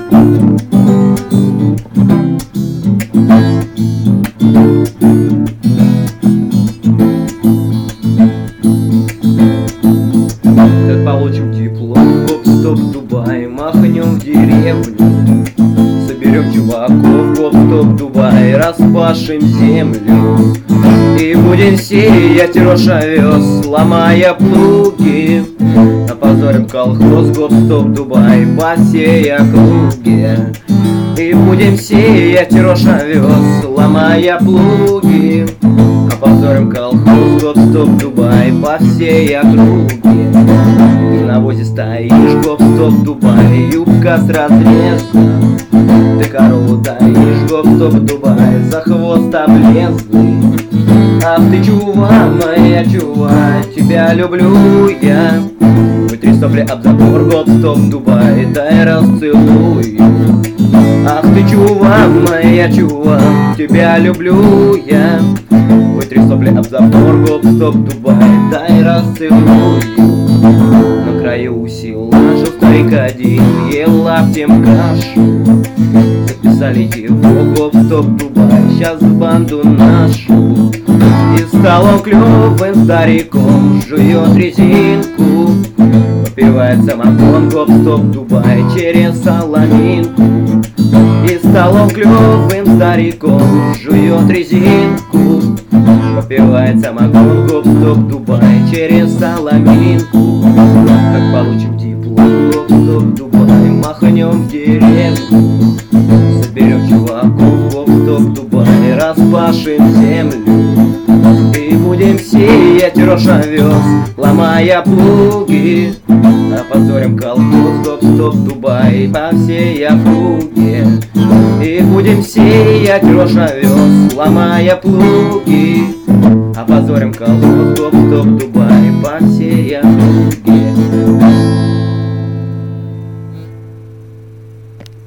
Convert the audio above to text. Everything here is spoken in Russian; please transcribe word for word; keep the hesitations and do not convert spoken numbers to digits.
Как получим диплом, гоп-стоп, Дубай, махнем в деревню. Соберем чуваков, гоп-стоп, Дубай, распашем землю. И будем сеять рожь овес, ломая плуги. Опозорим колхоз, гоп-стоп, Дубай, по всей округе. И будем сеять рожь овес, ломая плуги. Опозорим колхоз, гоп-стоп, Дубай, по всей округе. Ты на возе стоишь, гоп-стоп, Дубай, юбка с разреза. Ты корову доишь, гоп-стоп, Дубай, за хвост облезлый. Ах ты, чува, моя чува, тебя люблю я. Вытри сопли об забор, гоп-стоп, Дубай, дай расцелую. Ах ты, чува, моя чува, тебя люблю я. Вытри сопли об забор, гоп-стоп, Дубай, дай расцелую. На краю села жил старик-один, ел лаптем кашу. Записали его, гоп-стоп, Дубай, сейчас в банду нашу. И стал он клёвым стариком, жует резинку. Попивает самогон, гоп-стоп, Дубай, через соломинку. И стал он клёвым стариком, жует резинку. Попивает самогон, гоп-стоп, Дубай, через соломинку. Как получим диплом, гоп-стоп, Дубай, махнем в деревню. Соберем чуваков, гоп-стоп, Дубай, распашем землю. И будем сеять рожь овес, ломая плуги. Опозорим колхоз, гоп-стоп, Дубай, по всей округе. И будем сеять рожь овес, ломая плуги. Опозорим колхоз, гоп-стоп, Дубай.